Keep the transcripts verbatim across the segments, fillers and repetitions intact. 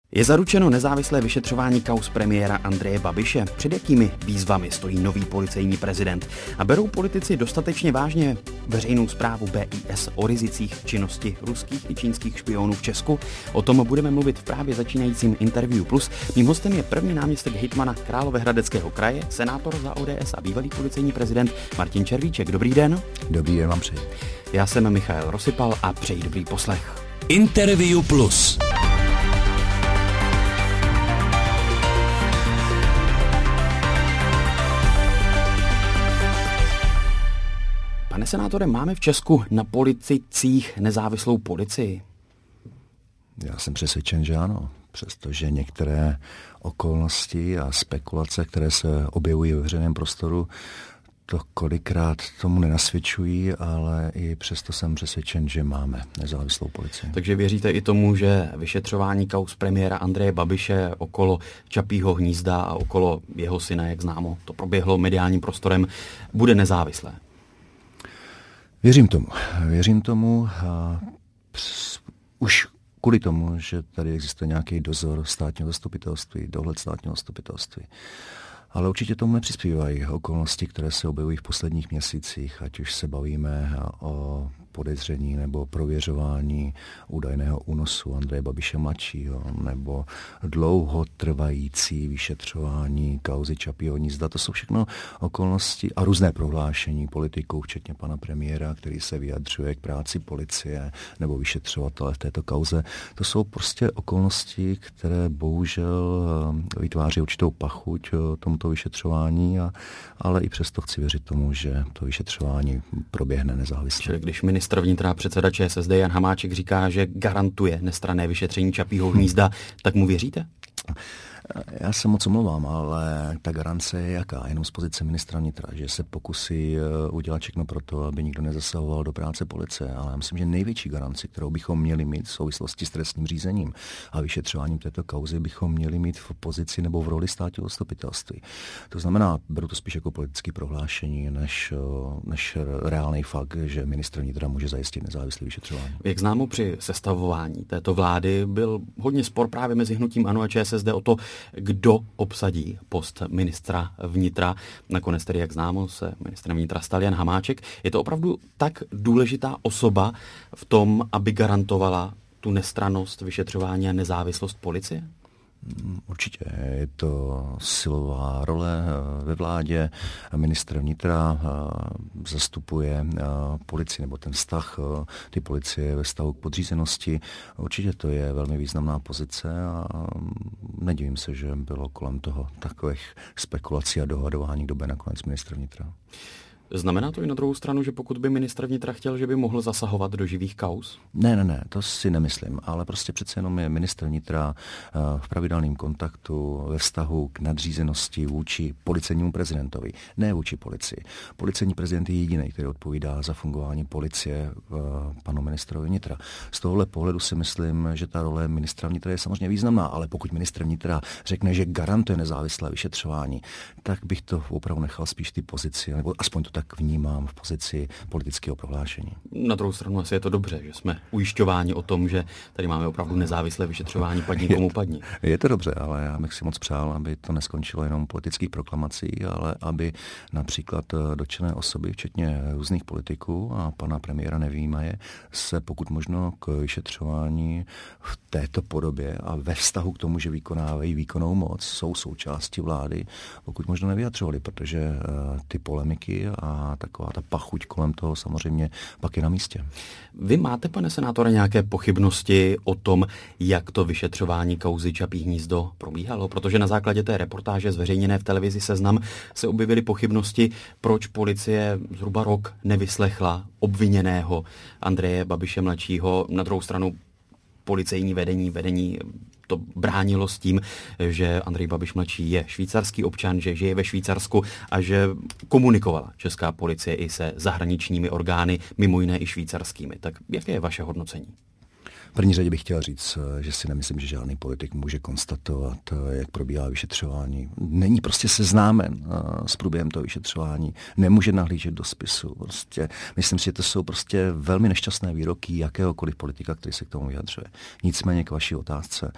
Je zaručeno nezávislé vyšetřování kauz premiéra Andreje Babiše? Před jakými výzvami stojí nový policejní prezident? A berou politici dostatečně vážně veřejnou zprávu B I S o rizicích činnosti ruských i čínských špionů v Česku? O tom budeme mluvit v právě začínajícím Interview Plus. Mým hostem je první náměstek hejtmana Královéhradeckého kraje, senátor za O D S a bývalý policejní prezident Martin Červíček. Dobrý den. Dobrý den vám přeji. Já jsem Michael Rosypal a přeji dobrý poslech. Interview Plus. Pane senátore, máme v Česku na politicích nezávislou policii? Já jsem přesvědčen, že ano. Přestože některé okolnosti a spekulace, které se objevují ve veřejném prostoru, to kolikrát tomu nenasvědčují, ale i přesto jsem přesvědčen, že máme nezávislou policii. Takže věříte i tomu, že vyšetřování kauz premiéra Andreje Babiše okolo Čapího hnízda a okolo jeho syna, jak známo, to proběhlo mediálním prostorem, bude nezávislé? Věřím tomu. Věřím tomu a přes, už kvůli tomu, že tady existuje nějaký dozor státního zastupitelství, dohled státního zastupitelství. Ale určitě tomu nepřispívají okolnosti, které se objevují v posledních měsících, ať už se bavíme o podezření nebo prověřování údajného únosu Andreje Babiše mladšího, nebo dlouhotrvající vyšetřování kauzy Čapího hnízda. To jsou všechno okolnosti a různé prohlášení politiků, včetně pana premiéra, který se vyjadřuje k práci policie nebo vyšetřovatele v této kauze. To jsou prostě okolnosti, které bohužel vytváří určitou pachuť tomuto vyšetřování, a, ale i přesto chci věřit tomu, že to vyšetřování proběhne nezávisle. Čili když ministr vnitra předseda Č S S D Jan Hamáček říká, že garantuje nestranné vyšetření Čapího hnízda, tak mu věříte? Já se moc omlouvám, ale ta garance je jaká? Jenom z pozice ministra vnitra, že se pokusí udělat všechno pro to, aby nikdo nezasahoval do práce policie. Ale já myslím, že největší garanci, kterou bychom měli mít v souvislosti s trestním řízením a vyšetřováním této kauzy, bychom měli mít v pozici nebo v roli státního zastupitelství. To znamená, beru to spíš jako politické prohlášení, než, než reálný fakt, že ministr vnitra může zajistit nezávislé vyšetřování. Jak známo, při sestavování této vlády byl hodně spor právě mezi hnutím ANO a Č S S D o to, kdo obsadí post ministra vnitra. Nakonec tedy, jak známo, se ministrem vnitra stal Jan Hamáček. Je to opravdu tak důležitá osoba v tom, aby garantovala tu nestrannost vyšetřování a nezávislost policie? Určitě. Je to silová role ve vládě. Ministr vnitra zastupuje policii, nebo ten vztah ty policie ve vztahu k podřízenosti. Určitě to je velmi významná pozice a nedivím se, že bylo kolem toho takových spekulací a dohadování, kdo bude nakonec ministr vnitra. Znamená to i na druhou stranu, že pokud by ministr vnitra chtěl, že by mohl zasahovat do živých kauz? Ne, ne, ne, to si nemyslím, ale prostě přece jenom je ministr vnitra v pravidelném kontaktu ve vztahu k nadřízenosti vůči policejnímu prezidentovi, ne vůči policii. Policejní prezident je jediný, který odpovídá za fungování policie panu ministrovi vnitra. Z tohohle pohledu si myslím, že ta role ministra vnitra je samozřejmě významná, ale pokud ministr vnitra řekne, že garantuje nezávislé vyšetřování, tak bych to opravdu nechal spíš ty pozici, nebo aspoň to tak vnímám v pozici politického prohlášení. Na druhou stranu asi je to dobře, že jsme ujišťováni o tom, že tady máme opravdu nezávislé vyšetřování, padni komu padni. Je to dobře, ale já bych si moc přál, aby to neskončilo jenom politických proklamací, ale aby například dotčené osoby, včetně různých politiků a pana premiéra nevyjímaje, se pokud možno k vyšetřování v této podobě a ve vztahu k tomu, že vykonávají výkonnou moc, jsou součástí vlády, pokud možno nevyjadřovali, protože ty polemiky a taková ta pachuť kolem toho samozřejmě pak je na místě. Vy máte, pane senátore, nějaké pochybnosti o tom, jak to vyšetřování kauzy Čapí hnízdo probíhalo? Protože na základě té reportáže zveřejněné v televizi Seznam se objevily pochybnosti, proč policie zhruba rok nevyslechla obviněného Andreje Babiše mladšího. Na druhou stranu policejní vedení, vedení to bránilo s tím, že Andrej Babiš mladší je švýcarský občan, že žije ve Švýcarsku a že komunikovala česká policie i se zahraničními orgány, mimo jiné i švýcarskými. Tak jaké je vaše hodnocení? V první řadě bych chtěl říct, že si nemyslím, že žádný politik může konstatovat, jak probíhá vyšetřování. Není prostě seznámen s průběhem toho vyšetřování, nemůže nahlížet do spisu. Prostě, myslím si, že to jsou prostě velmi nešťastné výroky jakéhokoliv politika, který se k tomu vyjadřuje. Nicméně k vaší otázce.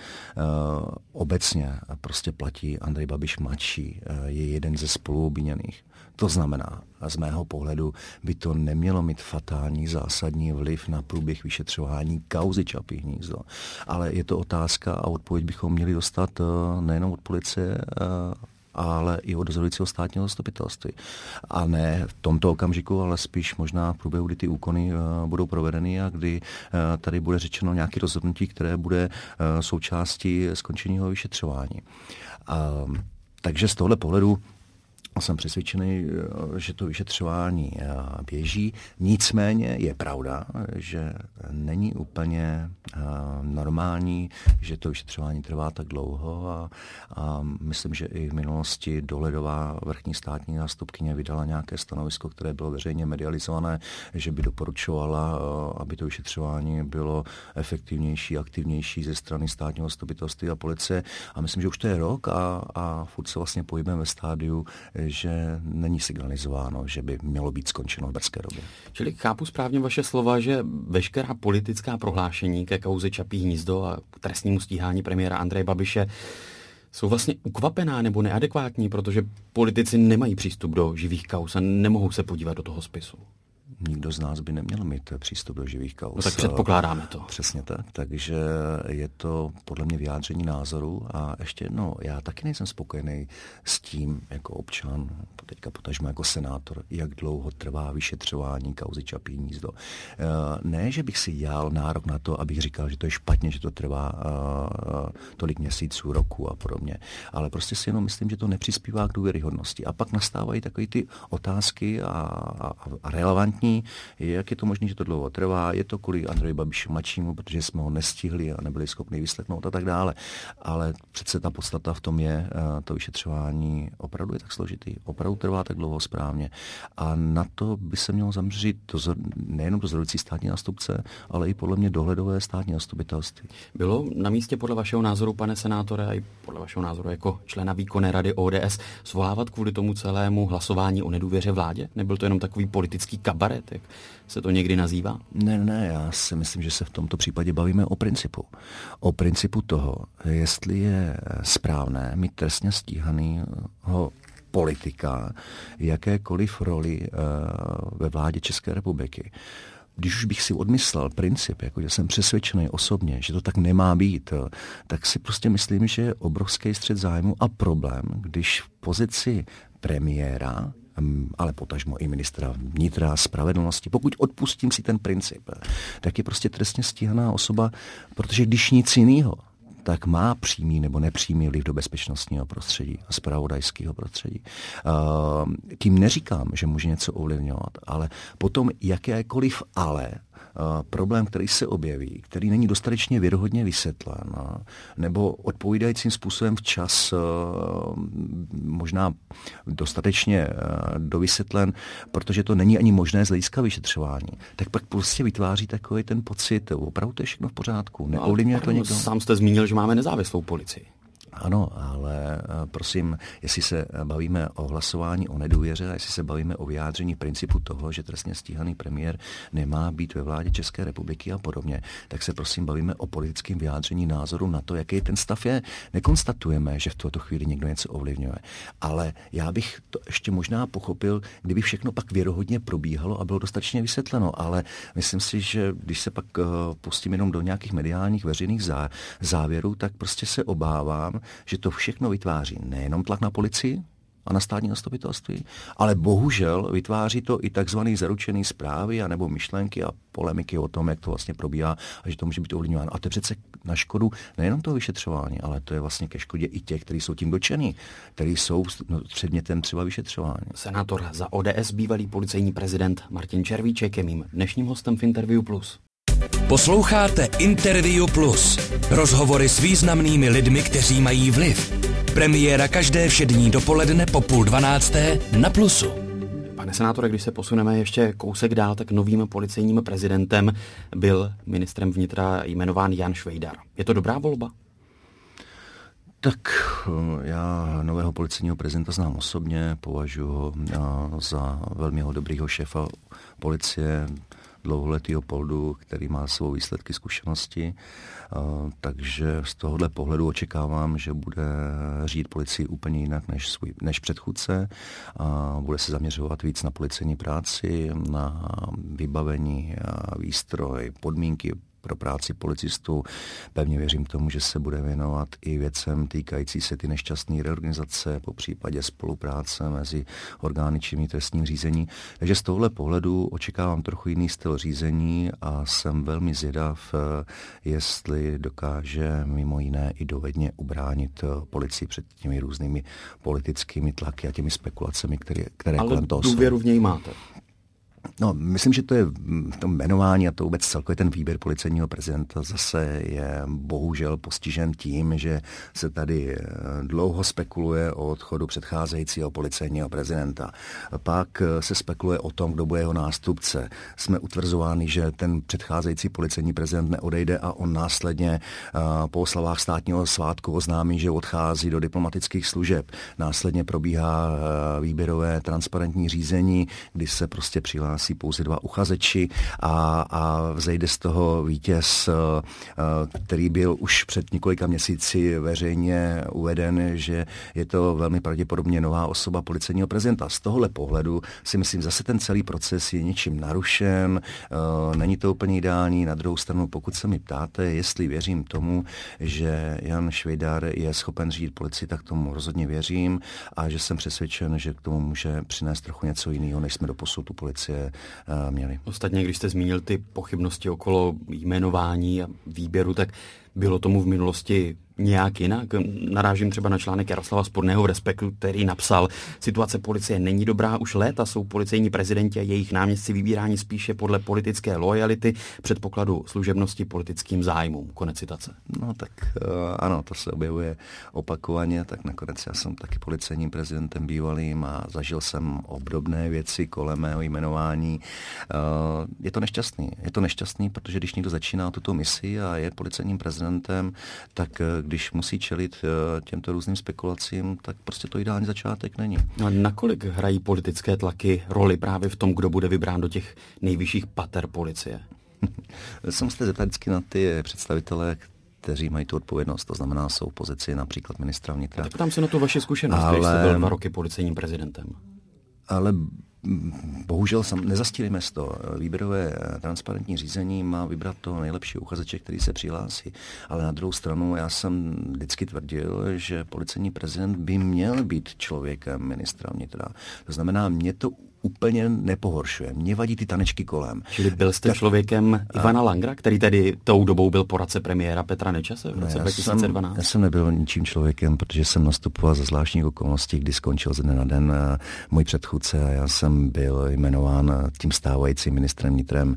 Obecně prostě platí Andrej Babiš mladší, je jeden ze spoluobviněných. To znamená, a z mého pohledu by to nemělo mít fatální zásadní vliv na průběh vyšetřování kauzy Čapí hnízdo. Ale je to otázka a odpověď bychom měli dostat nejenom od policie, ale i od dozorujícího státního zastupitelství. A ne v tomto okamžiku, ale spíš možná v průběhu, kdy ty úkony budou provedeny a kdy tady bude řečeno nějaké rozhodnutí, které bude součástí skončeného vyšetřování. Takže z tohle pohledu jsem přesvědčený, že to vyšetřování běží. Nicméně je pravda, že není úplně normální, že to vyšetřování trvá tak dlouho a, a myslím, že i v minulosti dohledová vrchní státní zástupkyně vydala nějaké stanovisko, které bylo veřejně medializované, že by doporučovala, aby to vyšetřování bylo efektivnější, aktivnější ze strany státního zastupitelství a policie. A myslím, že už to je rok a, a furt se vlastně pohybujeme ve stádiu, že není signalizováno, že by mělo být skončeno v brzké době. Čili chápu správně vaše slova, že veškerá politická prohlášení ke kauze Čapí hnízdo a k trestnímu stíhání premiéra Andreje Babiše jsou vlastně ukvapená nebo neadekvátní, protože politici nemají přístup do živých kauz a nemohou se podívat do toho spisu. Nikdo z nás by neměl mít přístup do živých kauz. No tak předpokládáme to. Přesně tak, takže je to podle mě vyjádření názoru a ještě jedno, já taky nejsem spokojený s tím jako občan, teďka potažmo jako senátor, jak dlouho trvá vyšetřování kauzy Čapí hnízdo. Ne, že bych si jal nárok na to, abych říkal, že to je špatně, že to trvá tolik měsíců, roku a podobně, ale prostě si jenom myslím, že to nepřispívá k důvěryhodnosti. A pak nastávají takové ty otázky a, a, a relevantní, jak je to možné, že to dlouho trvá, je to kvůli Andreji Babiši mladšímu, protože jsme ho nestihli a nebyli schopni vyslechnout a tak dále. Ale přece ta podstata v tom je, to vyšetřování opravdu je tak složitý, opravdu trvá tak dlouho správně. A na to by se mělo zaměřit dozor, nejenom dozorující státní zástupce, ale i podle mě dohledové státní zastupitelství. Bylo na místě podle vašeho názoru, pane senátore, a i podle vašeho názoru jako člena výkonné rady O D S, svolávat kvůli tomu celému hlasování o nedůvěře vládě? Nebyl to jenom takový politický kabaret, jak se to někdy nazývá? Ne, ne, já si myslím, že se v tomto případě bavíme o principu. O principu toho, jestli je správné mít trestně stíhanýho politika jakékoliv roli ve vládě České republiky. Když už bych si odmyslel princip, jako že jsem přesvědčený osobně, že to tak nemá být, tak si prostě myslím, že je obrovský střet zájmu a problém, když v pozici premiéra, ale potažmo i ministra vnitra, spravedlnosti, pokud odpustím si ten princip, tak je prostě trestně stíhaná osoba, protože když nic jiného, tak má přímý nebo nepřímý vliv do bezpečnostního prostředí a zpravodajského prostředí. Tím neříkám, že může něco ovlivňovat, ale potom jakékoliv ale, problém, který se objeví, který není dostatečně věrohodně vysvětlen, nebo odpovídajícím způsobem včas možná dostatečně dovysvětlen, protože to není ani možné z hlediska vyšetřování, tak pak prostě vytváří takový ten pocit, opravdu to je všechno v pořádku, neovlivňuje to někdo. Sám jste zmínil, že máme nezávislou policii. Ano, ale prosím, jestli se bavíme o hlasování o nedůvěře a jestli se bavíme o vyjádření principu toho, že trestně stíhaný premiér nemá být ve vládě České republiky a podobně, tak se prosím bavíme o politickém vyjádření názoru na to, jaký ten stav je. Nekonstatujeme, že v tuto chvíli někdo něco ovlivňuje. Ale já bych to ještě možná pochopil, kdyby všechno pak věrohodně probíhalo a bylo dostatečně vysvětleno. Ale myslím si, že když se pak pustím jenom do nějakých mediálních veřejných závěrů, tak prostě se obávám, že to všechno vytváří nejenom tlak na policii a na státní zastupitelství, ale bohužel vytváří to i takzvaný zaručený zprávy anebo myšlenky a polemiky o tom, jak to vlastně probíhá a že to může být ovlivňováno. A to je přece na škodu nejenom toho vyšetřování, ale to je vlastně ke škodě i těch, kteří jsou tím dotčení, kteří jsou předmětem třeba vyšetřování. Senátor za O D S, bývalý policejní prezident Martin Červíček je mým dnešním hostem v Interview Plus. Posloucháte Interview Plus. Rozhovory s významnými lidmi, kteří mají vliv. Premiéra každé všední dopoledne po půl dvanácté na Plusu. Pane senátore, když se posuneme ještě kousek dál, tak novým policejním prezidentem byl ministrem vnitra jmenován Jan Švejdar. Je to dobrá volba? Tak já nového policejního prezidenta znám osobně, považuji ho za velmi dobrýho šéfa policie, dlouholetýho poldu, který má svou výsledky zkušenosti, takže z tohohle pohledu očekávám, že bude řídit policii úplně jinak než, svůj, než předchůdce a bude se zaměřovat víc na policejní práci, na vybavení, výstroj, podmínky pro práci policistů. Pevně věřím tomu, že se bude věnovat i věcem týkající se ty nešťastné reorganizace, po případě spolupráce mezi orgány činný trestním řízení. Takže z tohohle pohledu očekávám trochu jiný styl řízení a jsem velmi zvědav, jestli dokáže mimo jiné i dovedně ubránit policii před těmi různými politickými tlaky a těmi spekulacemi, které, které kolem toho jsou. Ale důvěru v něj máte? No, myslím, že to je v tom jmenování a to vůbec celkově ten výběr policejního prezidenta zase je bohužel postižen tím, že se tady dlouho spekuluje o odchodu předcházejícího policejního prezidenta. Pak se spekuluje o tom, kdo bude jeho nástupce. Jsme utvrzováni, že ten předcházející policejní prezident neodejde a on následně po oslavách státního svátku oznámí, že odchází do diplomatických služeb. Následně probíhá výběrové transparentní řízení, kdy se prostě přihlásí hlásí pouze dva uchazeči a, a vzejde z toho vítěz, který byl už před několika měsíci veřejně uveden, že je to velmi pravděpodobně nová osoba policejního prezidenta. Z tohohle pohledu si myslím, zase ten celý proces je něčím narušen, není to úplně ideální. Na druhou stranu, pokud se mi ptáte, jestli věřím tomu, že Jan Švejdar je schopen řídit policii, tak tomu rozhodně věřím a že jsem přesvědčen, že k tomu může přinést trochu něco jiného, než jsme doposud tu policie měli. Ostatně, když jste zmínil ty pochybnosti okolo jmenování a výběru, tak bylo tomu v minulosti nějak jinak? Narážím třeba na článek Jaroslava Sporného v Respektu, který napsal: situace policie není dobrá, už léta jsou policejní prezidenti a jejich náměstci vybíráni spíše podle politické loajality, předpokladu služebnosti politickým zájmům. Konec citace. No tak uh, ano, to se objevuje opakovaně, tak nakonec já jsem taky policejním prezidentem bývalým a zažil jsem obdobné věci kolem mého jmenování. Uh, je to nešťastný. Je to nešťastný, protože když někdo začíná tuto misi a je policejním prezidentem, tak když musí čelit těmto různým spekulacím, tak prostě to ideální začátek není. A nakolik hrají politické tlaky roli právě v tom, kdo bude vybrán do těch nejvyšších pater policie? Se musíte zeptat vždycky na ty představitele, kteří mají tu odpovědnost, to znamená, jsou v pozici například ministra vnitra. Tak ptám se na tu vaši zkušenost, ale... když jste byl dva roky policejním prezidentem. Ale bohužel sam, nezastíríme to. Výběrové transparentní řízení má vybrat toho nejlepšího uchazeče, který se přihlásí. Ale na druhou stranu já jsem vždycky tvrdil, že policejní prezident by měl být člověkem ministra vnitra. To znamená, mě to úplně nepohoršuje. Mně vadí ty tanečky kolem. Čili byl jste tak, člověkem Ivana Langra, který tedy tou dobou byl poradce premiéra Petra Nečase v roce já dva tisíce dvanáct? Jsem, já jsem nebyl ničím člověkem, protože jsem nastupoval za zvláštních okolností, kdy skončil ze dne na den můj předchůdce a já jsem byl jmenován tím stávajícím ministrem vnitrem,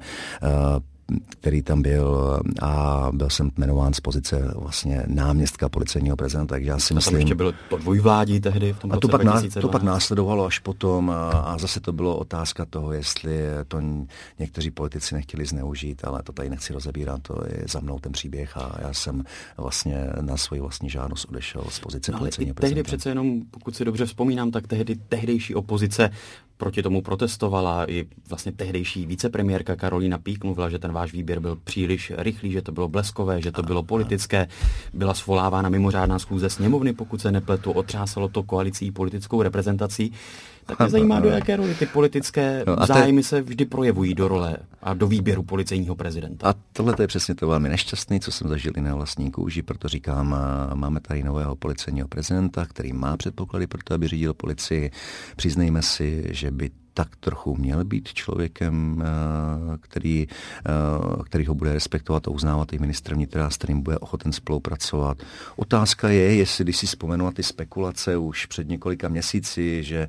který tam byl a byl jsem jmenován z pozice vlastně náměstka policejního prezidenta, takže já si myslím... A tam ještě bylo to dvojvládí tehdy v tom roce a to pak, dva tisíce dvanáct. to pak následovalo až potom a, a zase to bylo otázka toho, jestli to někteří politici nechtěli zneužít, ale to tady nechci rozebírat, to je za mnou ten příběh a já jsem vlastně na svoji vlastní žádost odešel z pozice no, policejního prezidenta. Tehdy přece jenom, pokud si dobře vzpomínám, tak tehdy tehdejší opozice proti tomu protestovala, i vlastně tehdejší vicepremiérka Karolína Pík mluvila, že ten váš výběr byl příliš rychlý, že to bylo bleskové, že to bylo politické. Byla svolávána mimořádná schůze sněmovny, pokud se nepletu, otřásalo to koalicí politickou reprezentací. Tak mě zajímá, do jaké roli ty politické no zájmy te... se vždy projevují do role a do výběru policejního prezidenta. A tohle je přesně to velmi nešťastný, co jsem zažil i na vlastní kůži, proto říkám, máme tady nového policejního prezidenta, který má předpoklady pro to, aby řídil policii. Přiznejme si, že by tak trochu měl být člověkem, který, který ho bude respektovat a uznávat i ministr vnitra, s kterým bude ochoten spolupracovat. Otázka je, jestli když si vzpomenu na ty spekulace už před několika měsíci, že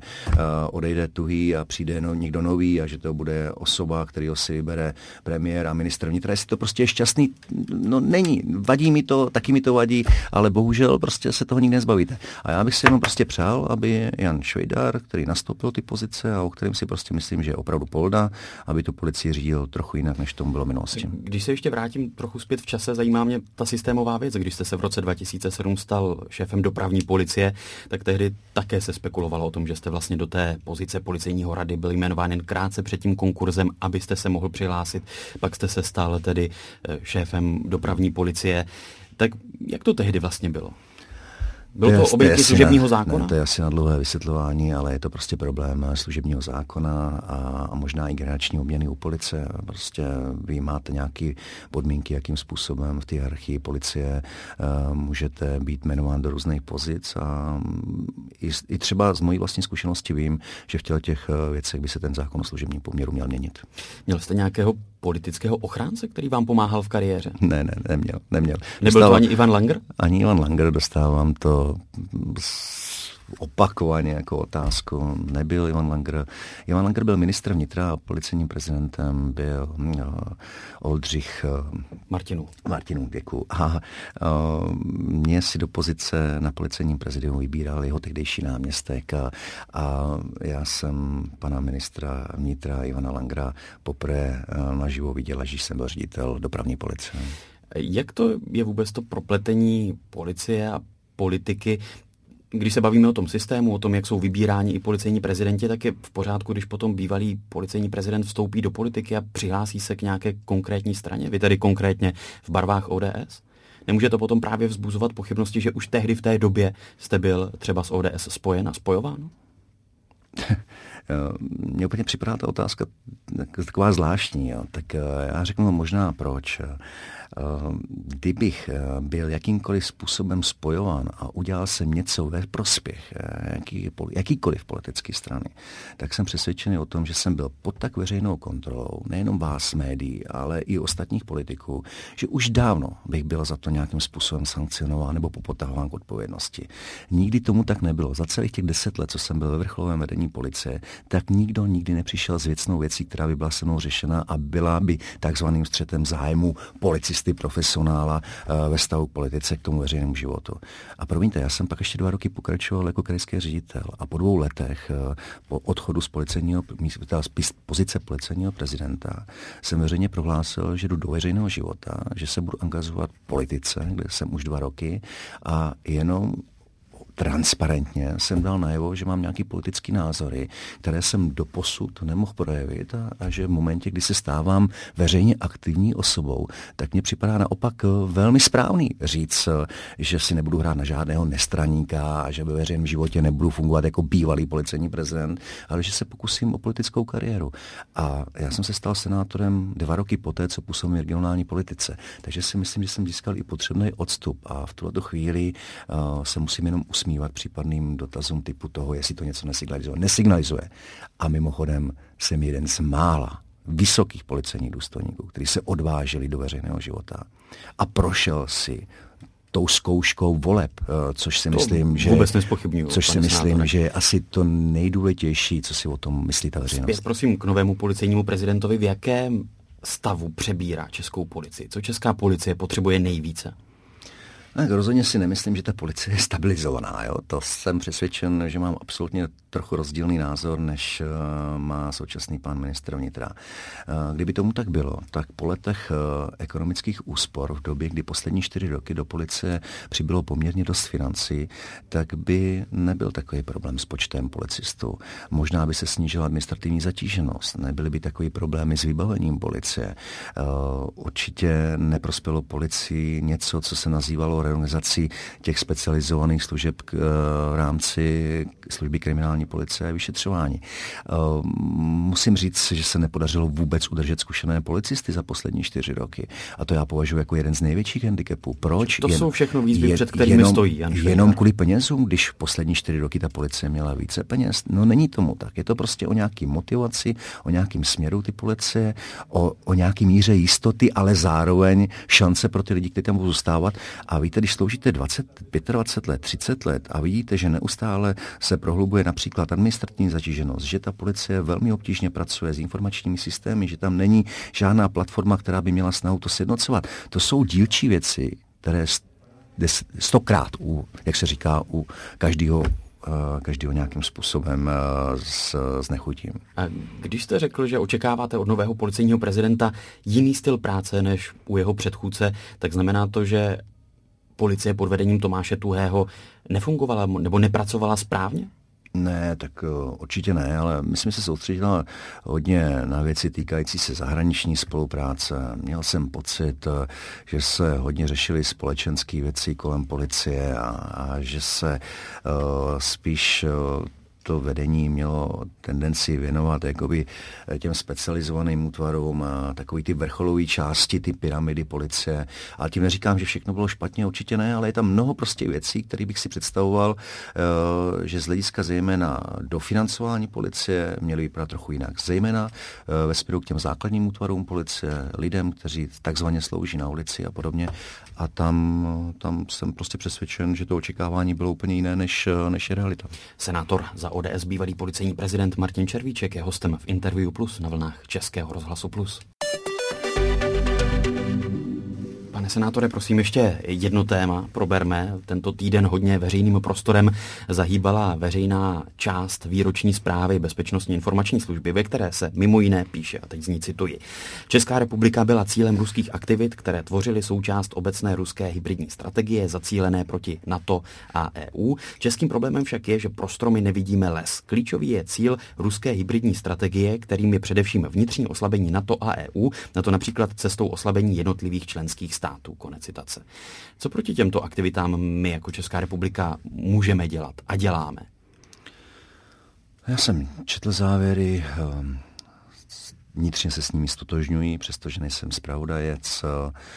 odejde tuhý a přijde no, někdo nový a že to bude osoba, kterýho si vybere premiér a ministr vnitra. Jestli to prostě je šťastný, no není. Vadí mi to, taky mi to vadí, ale bohužel prostě se toho nikdy nezbavíte. A já bych si jenom prostě přál, aby Jan Švejdar, který nastoupil ty pozice a o kterém si prostě myslím, že je opravdu polda, aby tu policii řídil trochu jinak, než tomu bylo v minulosti. Když se ještě vrátím trochu zpět v čase, zajímá mě ta systémová věc. Když jste se v roce dva tisíce sedm stal šéfem dopravní policie, tak tehdy také se spekulovalo o tom, že jste vlastně do té pozice policejního rady byl jmenován jen krátce před tím konkurzem, abyste se mohl přihlásit. Pak jste se stal tedy šéfem dopravní policie. Tak jak to tehdy vlastně bylo? Bylo to, to obětí služebního zákona? Ne, to je asi na dlouhé vysvětlování, ale je to prostě problém služebního zákona a, a možná i generační obměny u policie. Prostě vy máte nějaké podmínky, jakým způsobem v té hierarchii policie uh, můžete být jmenován do různých pozic a i, i třeba z mojí vlastní zkušenosti vím, že v těle těch věcech by se ten zákon o služebním poměru měl měnit. Měl jste nějakého politického ochránce, který vám pomáhal v kariéře? Ne, ne, neměl. neměl. Nebyl Dostával, to ani Ivan Langer? Ani Ivan Langer, dostávám to opakovaně jako otázku. Nebyl Ivan Langer. Ivan Langer byl ministr vnitra a policejním prezidentem byl uh, Oldřich uh, Martinů. Martinů, děkuju. A uh, mě si do pozice na policejním prezidiu vybíral jeho tehdejší náměstek a, a já jsem pana ministra vnitra Ivana Langera poprvé uh, naživo viděl, když jsem byl ředitel dopravní policie. Jak to je vůbec to propletení policie a politiky? Když se bavíme o tom systému, o tom, jak jsou vybíráni i policejní prezidenti, tak je v pořádku, když potom bývalý policejní prezident vstoupí do politiky a přihlásí se k nějaké konkrétní straně, vy tedy konkrétně v barvách O D S? Nemůže to potom právě vzbuzovat pochybnosti, že už tehdy v té době jste byl třeba s O D S spojen a spojován? Mně úplně připadá ta otázka taková zvláštní. Jo. Tak já řeknu možná proč. Kdybych byl jakýmkoliv způsobem spojován a udělal jsem něco ve prospěch jaký, jakýkoliv politické strany, tak jsem přesvědčený o tom, že jsem byl pod tak veřejnou kontrolou, nejenom vás, médií, ale i ostatních politiků, že už dávno bych byl za to nějakým způsobem sankcionován nebo popotahován k odpovědnosti. Nikdy tomu tak nebylo. Za celých těch deset let, co jsem byl ve vrcholovém vedení policie, tak nikdo nikdy nepřišel s věcnou věcí, která by byla se mnou řešena a byla by takzvaným střetem zájmu policisty, profesionála ve vztahu k politice, k tomu veřejnému životu. A promiňte, já jsem pak ještě dva roky pokračoval jako krajský ředitel a po dvou letech po odchodu z policejního, z pozice policejního prezidenta jsem veřejně prohlásil, že jdu do veřejného života, že se budu angažovat v politice, kde jsem už dva roky a jenom transparentně jsem dal najevo, že mám nějaký politický názory, které jsem doposud nemohl projevit a, a že v momentě, kdy se stávám veřejně aktivní osobou, tak mně připadá naopak velmi správný říct, že si nebudu hrát na žádného nestraníka a že ve veřejném životě nebudu fungovat jako bývalý policejní prezident, ale že se pokusím o politickou kariéru. A já jsem se stal senátorem dva roky poté, co působil v regionální politice. Takže si myslím, že jsem získal i potřebný odstup a v tuto chvíli uh, se musím jenom usmívat případným dotazům typu toho, jestli to něco nesignalizuje. Nesignalizuje. A mimochodem jsem jeden z mála vysokých policejních důstojníků, kteří se odvážili do veřejného života a prošel si tou zkouškou voleb, což si to myslím, že vůbec nezpochybňuju, což si myslím, že je asi to nejdůležitější, co si o tom myslí ta veřejnost. Zpět prosím k novému policejnímu prezidentovi, v jakém stavu přebírá českou policii? Co česká policie potřebuje nejvíce? Tak rozhodně si nemyslím, že ta policie je stabilizovaná. Jo? To jsem přesvědčen, že mám absolutně trochu rozdílný názor, než uh, má současný pan ministr vnitra. Uh, kdyby tomu tak bylo, tak po letech uh, ekonomických úspor v době, kdy poslední čtyři roky do policie přibylo poměrně dost financí, tak by nebyl takový problém s počtem policistů. Možná by se snížila administrativní zatíženost, nebyly by takový problémy s vybavením policie. Uh, určitě neprospělo policii něco, co se nazývalo reorganizací těch specializovaných služeb k, v rámci služby kriminální policie a vyšetřování. Musím říct, že se nepodařilo vůbec udržet zkušené policisty za poslední čtyři roky. A to já považuji jako jeden z největších handicapů. Proč? To Jen, jsou všechno výzvy, před kterými jenom, stojí. Jan jenom kvůli penězům, když v poslední čtyři roky ta policie měla více peněz. No není tomu tak. Je to prostě o nějaký motivaci, o nějakým směru ty policie, o, o nějaký míře jistoty, ale zároveň šance pro ty lidi, kteří tam budou zůstávat. A víte, víte, když sloužíte dvacet, dvacet pět let, třicet let a vidíte, že neustále se prohlubuje například administrativní zatíženost, že ta policie velmi obtížně pracuje s informačními systémy, že tam není žádná platforma, která by měla snahu to sjednocovat. To jsou dílčí věci, které stokrát, u, jak se říká, u každého každého nějakým způsobem s, s nechutím. A když jste řekl, že očekáváte od nového policejního prezidenta jiný styl práce než u jeho předchůdce, tak znamená to, že policie pod vedením Tomáše Tuhého nefungovala nebo nepracovala správně? Ne, tak určitě ne, ale my jsme se soustředili hodně na věci týkající se zahraniční spolupráce. Měl jsem pocit, že se hodně řešily společenské věci kolem policie a, a že se uh, spíš uh, to vedení mělo tendenci věnovat jakoby těm specializovaným útvarům a takový ty vrcholové části, ty pyramidy policie. A tím neříkám, že všechno bylo špatně, určitě ne, ale je tam mnoho prostě věcí, které bych si představoval, že z hlediska zejména dofinancování policie měly vypadat trochu jinak. Zejména ve směru k těm základním útvarům policie, lidem, kteří takzvaně slouží na ulici a podobně. A tam, tam jsem prostě přesvědčen, že to očekávání bylo úplně jiné, než, než je realita. Senátor za O D S, bývalý policejní prezident Martin Červíček, je hostem v Interview Plus na vlnách Českého rozhlasu Plus. Pane senátore, prosím, ještě jedno téma proberme. Tento týden hodně veřejným prostorem zahýbala veřejná část výroční zprávy Bezpečnostní informační služby, ve které se mimo jiné píše, a teď z ní cituji: Česká republika byla cílem ruských aktivit, které tvořily součást obecné ruské hybridní strategie zacílené proti NATO a E U. Českým problémem však je, že pro stromy nevidíme les. Klíčový je cíl ruské hybridní strategie, kterým je především vnitřní oslabení NATO a E U, na to například cestou oslabení jednotlivých členských států. Konec citace. Co proti těmto aktivitám my jako Česká republika můžeme dělat a děláme? Já jsem četl závěry, vnitřně se s nimi stotožňuji, přestože nejsem zpravodajec.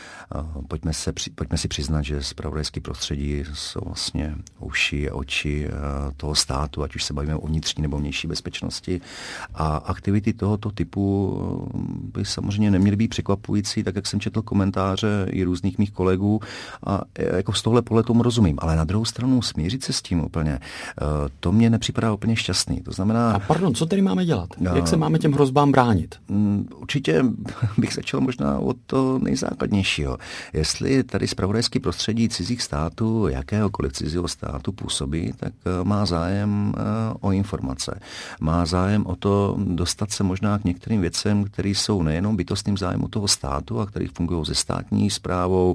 Pojďme, se, pojďme si přiznat, že zpravodajské prostředí jsou vlastně uši a oči toho státu, ať už se bavíme o vnitřní nebo vnější bezpečnosti. A aktivity tohoto typu by samozřejmě neměly být překvapující, tak jak jsem četl komentáře i různých mých kolegů. A jako z tohle pohledu tomu rozumím. Ale na druhou stranu smířit se s tím úplně, to mně nepřipadá úplně šťastný. To znamená... A pardon, co tedy máme dělat? Jak se máme těm hrozbám bránit? Určitě bych začal možná od toho nejzákladnějšího. Jestli tady zpravodajské prostředí cizích států, jakéhokoliv cizího státu působí, tak má zájem o informace. Má zájem o to dostat se možná k některým věcem, které jsou nejenom bytostným zájmu toho státu, a které fungují se státní správou,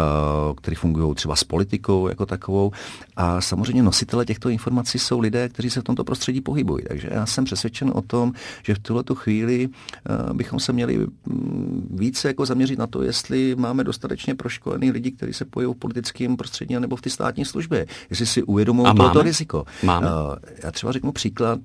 které fungují třeba s politikou jako takovou. A samozřejmě nositele těchto informací jsou lidé, kteří se v tomto prostředí pohybují. Takže já jsem přesvědčen o tom, že v tuhletu chvíli bychom se měli více jako zaměřit na to, jestli máme dostatečně proškolený lidi, kteří se pojí v politickém prostředí nebo v té státní službě. Jestli si uvědomují toto riziko. Máme. Já třeba řeknu příklad.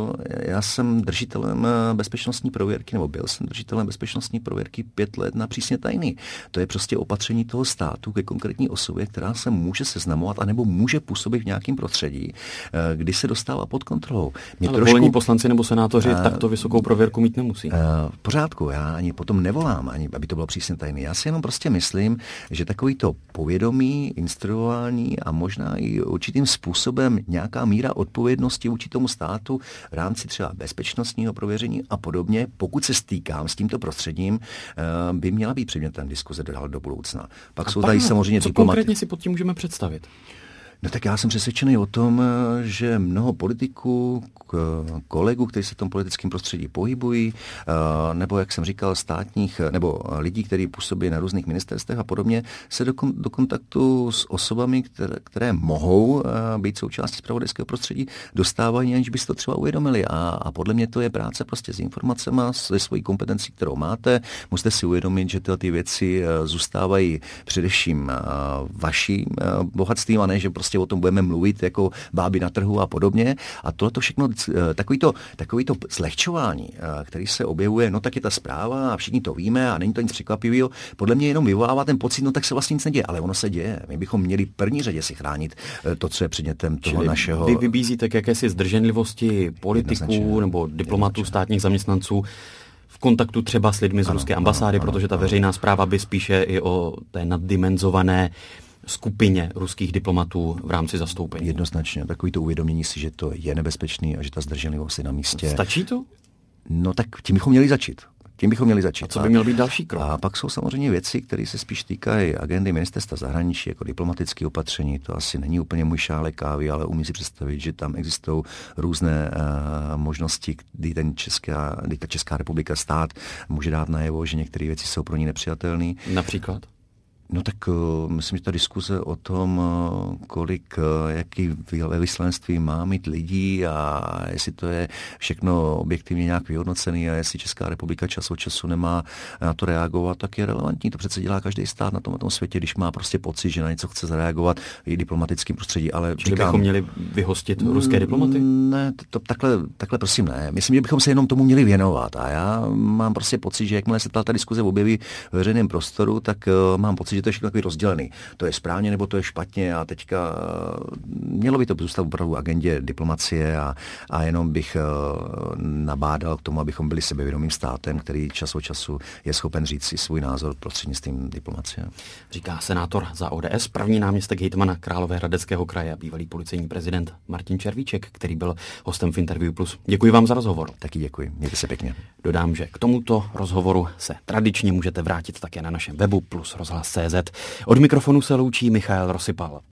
Já jsem držitelem bezpečnostní prověrky, nebo byl jsem držitelem bezpečnostní prověrky pět let na přísně tajný. To je prostě opatření toho státu ke konkrétní osobě, která se může seznamovat anebo může působit v nějakém prostředí, kdy se dostává pod kontrolou. Mě Ale trošku... volení poslanci nebo senátoři uh, takto vysokou prověrku mít nemusí. Uh, v pořádku, já ani potom nevolám, ani aby to bylo přísně tajné. Já si jenom prostě myslím, že takovýto povědomí, instruování a možná i určitým způsobem nějaká míra odpovědnosti vůči tomu státu v rámci třeba bezpečnostního prověření a podobně, pokud se stýkám s tímto prostředím, by měla být předmětem diskuze dál do budoucna. Pak a jsou tady samozřejmě co diplomati... konkrétně si pod tím můžeme představit? No tak já jsem přesvědčený o tom, že mnoho politiků, kolegů, kteří se v tom politickém prostředí pohybují, nebo, jak jsem říkal, státních, nebo lidí, kteří působí na různých ministerstvech a podobně, se do, kon, do kontaktu s osobami, které, které mohou být součástí zpravodajského prostředí, dostávají, aniž by si to třeba uvědomili. A, a podle mě to je práce prostě s informacemi, se svojí kompetencí, kterou máte. Musíte si uvědomit, že tyhle ty věci zůstávají především vaším bohatstvím, a ne, že prostě o tom budeme mluvit jako báby na trhu a podobně. A tohle to všechno, takovýto, takovýto zlehčování, který se objevuje, no tak je ta zpráva a všichni to víme a není to nic překvapivého, podle mě jenom vyvolává ten pocit, no tak se vlastně nic neděje, ale ono se děje. My bychom měli v první řadě si chránit to, co je předmětem toho Čili našeho... Vy vybízíte k jakési zdrženlivosti politiků nebo diplomatů, státních zaměstnanců v kontaktu třeba s lidmi z ano, ruské ambasády, ano, protože ta veřejná zpráva by spíše i o té naddimenzované skupině ruských diplomatů v rámci zastoupení? Jednoznačně. Takový to uvědomění si, že to je nebezpečný a že ta zdrženlivost je na místě. Stačí to? No tak tím bychom měli začít. Tím bychom měli začít. A co by měl být další krok? A pak jsou samozřejmě věci, které se spíš týkají agendy ministerstva zahraničí, jako diplomatické opatření. To asi není úplně můj šálek kávy, ale umím si představit, že tam existují různé uh, možnosti, kdy, ten česká, kdy ta Česká republika stát může dát najevo, že některé věci jsou pro ní nepřijatelné. Například? No tak uh, myslím, že ta diskuze o tom, uh, kolik, uh, jaký velvyslanectví má mít lidí a jestli to je všechno objektivně nějak vyhodnocený a jestli Česká republika čas od času nemá na to reagovat, tak je relevantní. To přece dělá každý stát na tom, na tom světě, když má prostě pocit, že na něco chce zareagovat i diplomatickým prostředí. Ale Čili říkám, bychom měli vyhostit ruské diplomaty? Ne, to, takhle, takhle prosím ne. Myslím, že bychom se jenom tomu měli věnovat. A já mám prostě pocit, že jakmile se ta diskuze objeví v veřejném prostoru, tak uh, mám pocit, že to je všechno takový rozdělený. To je správně nebo to je špatně a teďka mělo by to zůstat opravdu v agendě diplomacie a, a jenom bych uh, nabádal k tomu, abychom byli sebevědomým státem, který čas od času je schopen říct si svůj názor prostřednictvím diplomacie. Říká senátor za O D S, první náměstek hejtmana Královéhradeckého kraje a bývalý policejní prezident Martin Červíček, který byl hostem v Interview Plus. Děkuji vám za rozhovor. Taky děkuji. Mějte se pěkně. Dodám, že k tomuto rozhovoru se tradičně můžete vrátit také na našem webu plus rozhlas tečka cé zet. Od mikrofonu se loučí Michael Rosypal.